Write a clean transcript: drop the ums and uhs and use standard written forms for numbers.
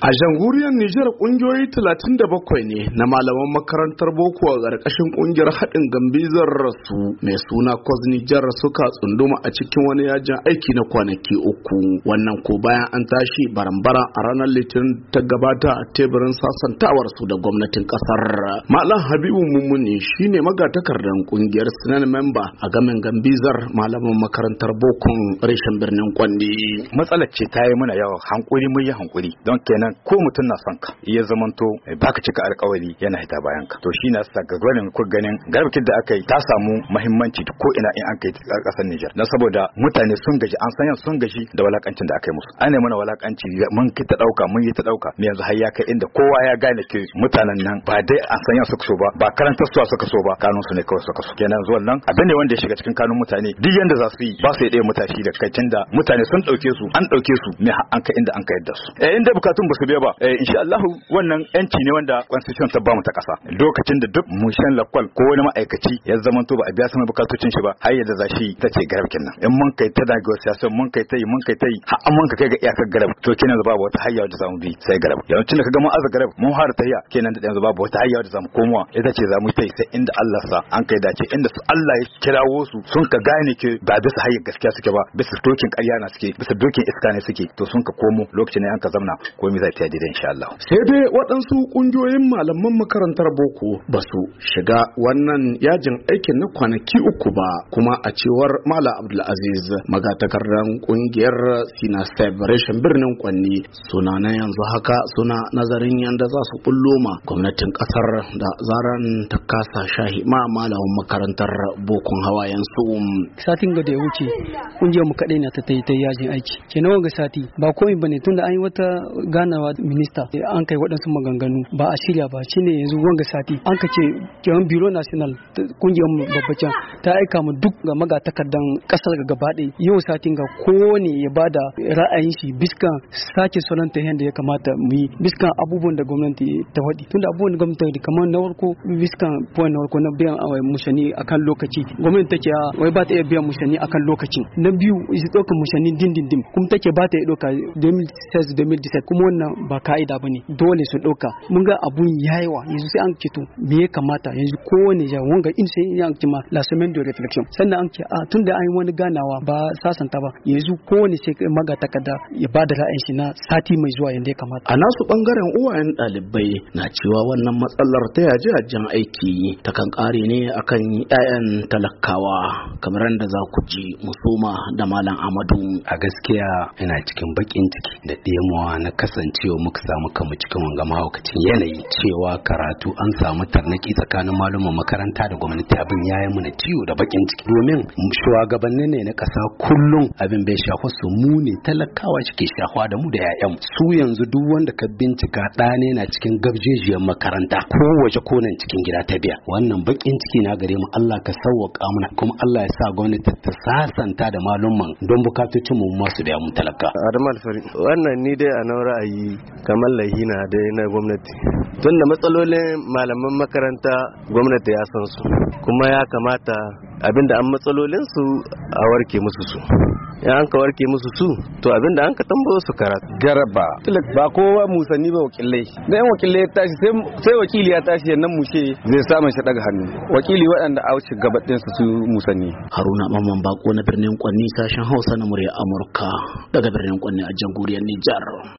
A jamhuriyar Nijar kungiyoyi 37 ne na malaman makarantar boko a ƙarƙashin kungiyar haɗin gambizar rasu mai suna Cos Nijar suka tsunduma a cikin wani yajin aiki na kwanaki 3. Wannan ko bayan an tashi barambara a ranar Litinin ta gabata a teburin sasantawar su da gwamnatin ƙasar. Malam Habibu Mummuni shine magatakardan kungiyar Sinan memba a gamin gambizar malaman makarantar bokon reshen birnin Kwandi. Matsalar ce ta yi mana yawa, hankuri mun yi hankuri don kenan ko mutum na son ka ya zamanto baka cika alƙawari yana hita bayan ka, to shi na sa ga gwanin ku ganin garbakin da aka yi ta samu muhimmanci ko ina in an kai a ƙasar Nijar, na saboda mutane sun gaji, an san sun gaji da walakancin da aka yi musu. Ana mana walakanci mun yi ta dauka me yanzu har ya kai inda kowa ya gane ke mutanen nan ba dai an san suka so ba karantar su suka so ba, kanun su ne kawai suka so. Kenan zuwan nan abin ne wanda ya shiga cikin kanun mutane, duk yanda za su yi ba su yi ɗaya mutashi da kai da mutane sun ɗauke su, an ɗauke su me an kai inda an kai da su. Inda bukatun ba su biya ba, insha Allah wannan yanci ne wanda constitution ta bamu ta kasa. Lokacin da duk mushen lakwal ko wani ma'aikaci ya zamanto ba a biya sama bukatocin shi ba, har yadda za shi ta ce garab kenan. In mun kai ta negotiation mun kai ta yi har mun kai ga iyakar garab, to kenan babu wata hayya da zamu bi sai garab. Yawancin da kaga mun aza garab mun har ta yi kenan da yanzu babu wata hayya da zamu komowa, ita ce zamu yi sai inda Allah sa an kai dace, inda su Allah ya kirawo su sun ka gane ke ba bisa hayya gaskiya suke ba, bisa dokin ƙarya na suke, bisa dokin iska ne suke, to sun ka komo lokacin ne an ka zamna komai zai ta daidai insha Allah. Sai dai waɗansu ƙungiyoyin malaman makarantar boko ba su shiga wannan yajin aikin na kwanaki 3 ba, kuma a cewar Malam Abdulaziz magatakardan ƙungiyar Sina Celebration birnin Kwanni, suna na yanzu haka suna nazarin yanda za su bullo ma gwamnatin ƙasar da zaran ta kasa shahi ma malaman makarantar bokon hawayen su. Satin ga da ya wuce ƙungiyar mu kaɗai na ta yajin aiki, kenan wanga sati ba komai bane, tunda an yi wata ganawa minista an kai waɗansu maganganu ba a shirya ba, shine yanzu wanga sati an ka ce kewan biro national kungiyar mu babbacin ta aika mu duk ga magatakardan kasar gaba ɗaya yau satin ga kowane ya bada ra'ayin shi biskan sake salon ta yanda ya kamata mu yi, biskan abubuwan da gwamnati ta faɗi, tunda abubuwan da gwamnati ta faɗi kamar na farko biskan point na farko na biyan mushani akan lokaci, gwamnati take wai ba ta iya biyan mushani akan lokaci. Na biyu isi ɗaukar mushani dindindin kuma take ba ta iya ɗauka 2016-2017, kuma wannan ba ka'ida bane, dole su ɗauka. Mun ga abun yayiwa yanzu sai an ce to me ya kamata yanzu kowane ya wanga in sai ya ce ma la semaine de réflexion, sannan an ce tunda an yi wani ganawa ba sasanta ba, yanzu kowane sai maga takarda ya ba da ra'ayin shi na sati mai zuwa yanda ya kamata. A nasu bangaren uwayen ɗalibai na cewa wannan matsalar ta yaje aiki ta kan kare ne akan 'ya'yan talakawa, kamar yadda za ku ji musoma da Malam Amadu. A gaskiya ina cikin bakin ciki da ɗemuwa na kasancewa muka samu kanmu cikin wanga mahaukacin yanayi, cewa karatu an samu tarnaki tsakanin malaman makaranta da gwamnati. Abin ya yi mana ciwo da bakin ciki, domin shugabanni ne na ƙasa kullum abin bai shafa su, mu ne talakawa ke shafa da mu da 'ya'yan su. Yanzu duk wanda ka bincika ɗane na cikin gabjejiyar makaranta ko waje ko nan cikin gida ta biya. Wannan bakin ciki na gare mu, Allah ka sauwaka mana, kuma Allah ya sa gwamnati ta sasanta da malumman don bukatocin mu masu biya mu talaka. Adamu Alfari, wannan ni dai a nan ra'ayi kamar lahina dai na gwamnati, tunda matsalolin malaman makaranta gwamnati ya san su, kuma ya kamata abinda an matsalolin su a warke musu su. Ya an ka warke musu su, to abinda an ka tambayo su karatu. Garaba ba kowa musanni ba, wakilai da yan wakilai ya tashi sai wakili ya tashi yannan mushe zai samun shi daga hannu, wakili waɗanda a wuce gabaɗin su musanni. Haruna Mamman Bako na birnin Kwanni, sashen Hausa na murya Amurka daga birnin Kwanni a jamhuriyar Nijar.